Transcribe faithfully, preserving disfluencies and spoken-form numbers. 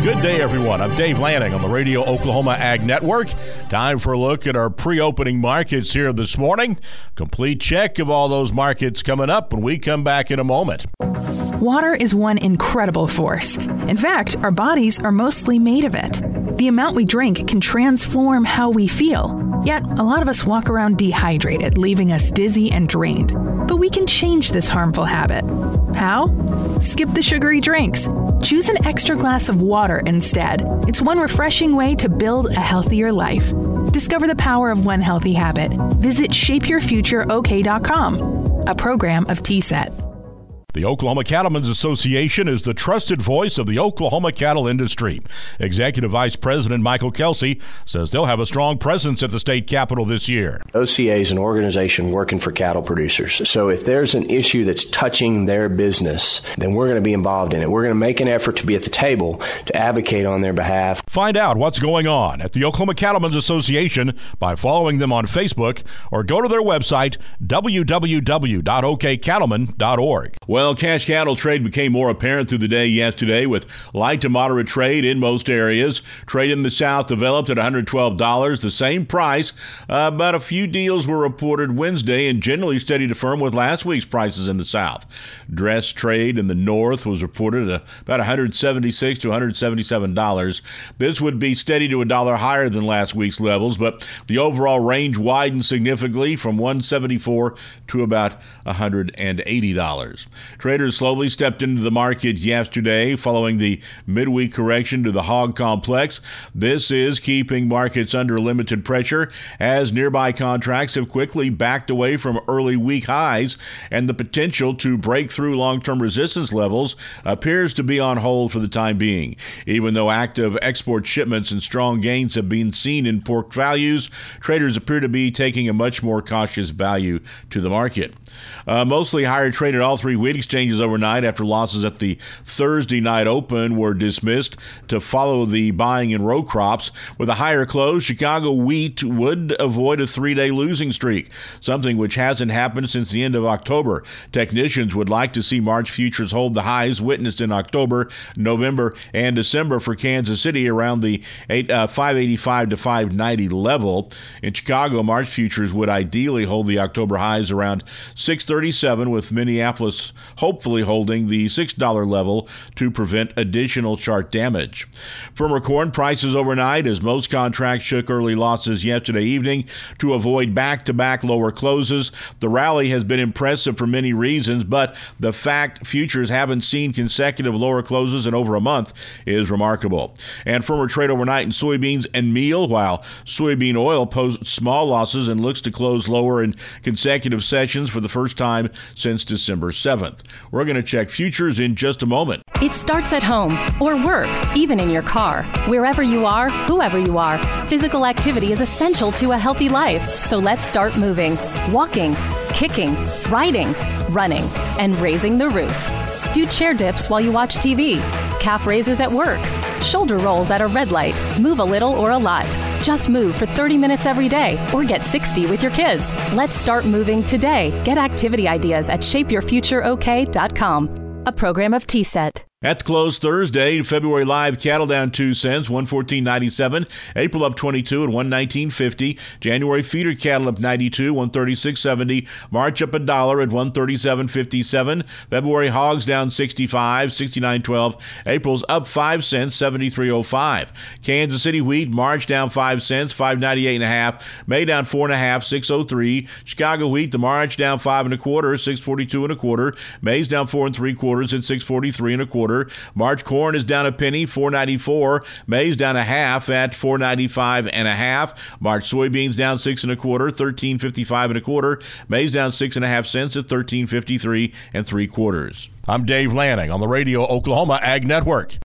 Good day, everyone. I'm Dave Lanning on the Radio Oklahoma Ag Network. Time for a look at our pre-opening markets here this morning. Complete check of all those markets coming up when we come back in a moment. Water is one incredible force. In fact, our bodies are mostly made of it. The amount we drink can transform how we feel. Yet, a lot of us walk around dehydrated, leaving us dizzy and drained. But we can change this harmful habit. How? Skip the sugary drinks. Choose an extra glass of water instead. It's one refreshing way to build a healthier life. Discover the power of one healthy habit. Visit shape your future O K dot com, a program of T S E T. The Oklahoma Cattlemen's Association is the trusted voice of the Oklahoma cattle industry. Executive Vice President Michael Kelsey says they'll have a strong presence at the state capitol this year. O C A is an organization working for cattle producers. So if there's an issue that's touching their business, then we're going to be involved in it. We're going to make an effort to be at the table to advocate on their behalf. Find out what's going on at the Oklahoma Cattlemen's Association by following them on Facebook or go to their website, w w w dot o k cattlemen dot org. Well, cash cattle trade became more apparent through the day yesterday with light to moderate trade in most areas. Trade in the South developed at one hundred twelve dollars, the same price, uh, but a few deals were reported Wednesday and generally steady to firm with last week's prices in the South. Dress trade in the North was reported at about one hundred seventy-six to one hundred seventy-seven dollars. This would be steady to a dollar higher than last week's levels, but the overall range widened significantly from one hundred seventy-four to about one hundred eighty dollars. Traders slowly stepped into the market yesterday following the midweek correction to the hog complex. This is keeping markets under limited pressure as nearby contracts have quickly backed away from early week highs, and the potential to break through long-term resistance levels appears to be on hold for the time being. Even though active export shipments and strong gains have been seen in pork values, traders appear to be taking a much more cautious value to the market. Uh, mostly higher trade at all three wheat exchanges overnight after losses at the Thursday night open were dismissed to follow the buying in row crops. With a higher close, Chicago wheat would avoid a three-day losing streak, something which hasn't happened since the end of October. Technicians would like to see March futures hold the highs witnessed in October, November, and December for Kansas City around the eight, uh, five eighty-five to five ninety level. In Chicago, March futures would ideally hold the October highs around six thirty-seven, with Minneapolis hopefully holding the six dollar level to prevent additional chart damage. Firmer corn prices overnight as most contracts shook early losses yesterday evening to avoid back-to-back lower closes. The rally has been impressive for many reasons, but the fact futures haven't seen consecutive lower closes in over a month is remarkable. And firmer trade overnight in soybeans and meal, while soybean oil posted small losses and looks to close lower in consecutive sessions for the first time since December seventh. We're going to check futures in just a moment. It starts at home or work, even in your car. Wherever you are, whoever you are, physical activity is essential to a healthy life. So let's start moving, walking, kicking, riding, running, and raising the roof. Do chair dips while you watch T V, calf raises at work, shoulder rolls at a red light. Move a little or a lot. Just move for thirty minutes every day or get sixty with your kids. Let's start moving today. Get activity ideas at shape your future O K dot com, a program of T S E T. At the close Thursday, February live cattle down two cents, one fourteen ninety-seven. April up twenty-two at one nineteen fifty. January feeder cattle up ninety-two, one thirty-six seventy. March up a dollar at one thirty-seven fifty-seven. February hogs down sixty-five, sixty-nine twelve. April's up five cents, seventy-three oh five. Kansas City wheat, March down five cents, five ninety-eight and a half. May down four and a half, six oh three. Chicago wheat, the March down five and a quarter, six forty-two and a quarter. May's down four and three quarters at six forty-three and a quarter. March corn is down a penny, four ninety-four. May's down a half at four ninety-five and a half. March soybeans down six and a quarter, thirteen fifty-five and a quarter. May's down six and a half cents at thirteen fifty-three and three quarters. I'm Dave Lanning on the Radio Oklahoma Ag Network.